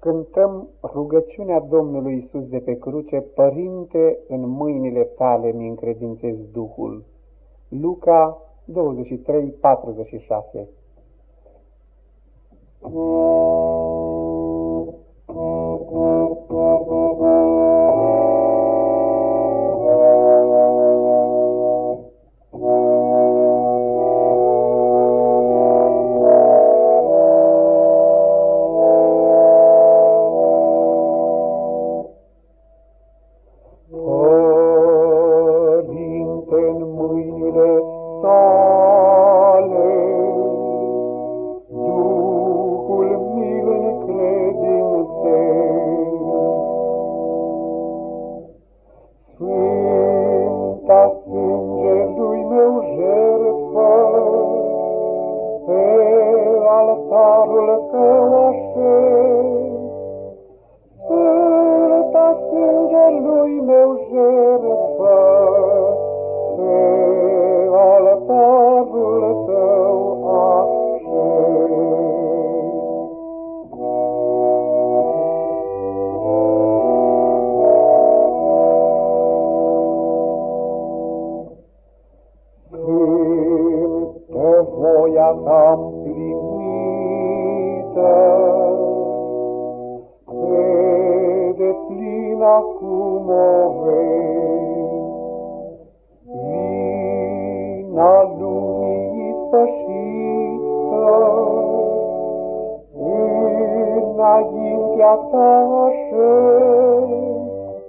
Cântăm rugăciunea Domnului Iisus de pe cruce: Părinte, în mâinile tale mi încredințez Duhul. Luca 23:46. Părinte, în mâinile tale, Duhul mi-l încredințez. Sfânta sângelui meu jertfă, pe altarul tău așez. Sfânta sângelui meu jertfă, pe altarul tău așez. Sfântă voia ta împlinită, deplin acum o vezi. Vina lumii ispășită, înaintea ta așez.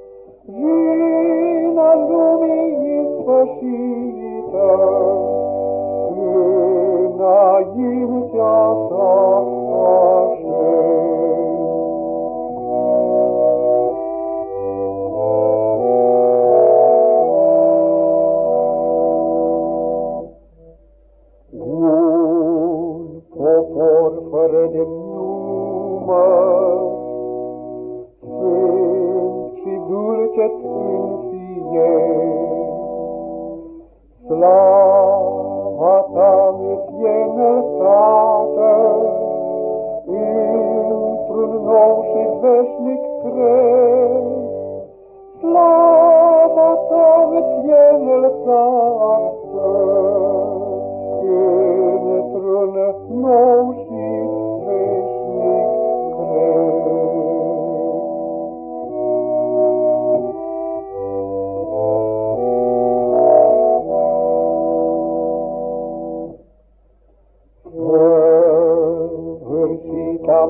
Vina lumii ispășită, înaintea ta așez. Popor fără de număr, sfânt și dulce-ți înfiez. Slava ta îți e înălțată, într-un nou și veșnic crez. Slava ta îți e înălțată, într-un nou și veșnic crez. Sfârșita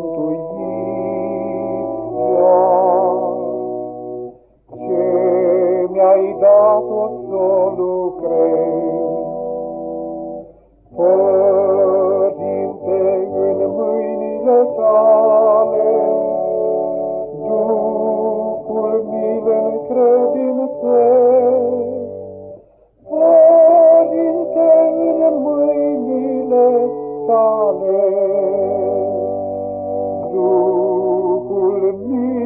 mântuirea, ce mi-ai dat-o să lucrez. Părinte, în mâinile tale, Duhul mi-l încredințez. Părinte, în mâinile tale, Duhul mi-l